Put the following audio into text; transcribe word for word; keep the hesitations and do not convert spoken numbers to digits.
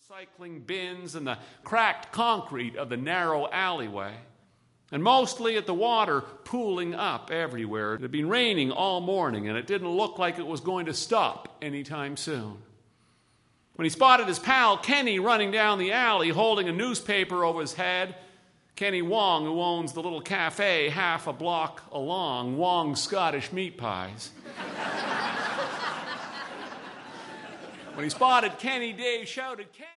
recycling bins and the cracked concrete of the narrow alleyway, and mostly at the water pooling up everywhere. It had been raining all morning, and it didn't look like it was going to stop anytime soon. When he spotted his pal Kenny running down the alley holding a newspaper over his head, Kenny Wong, who owns the little cafe half a block along, Wong's Scottish Meat Pies. When he spotted Kenny, Dave shouted, "Kenny!"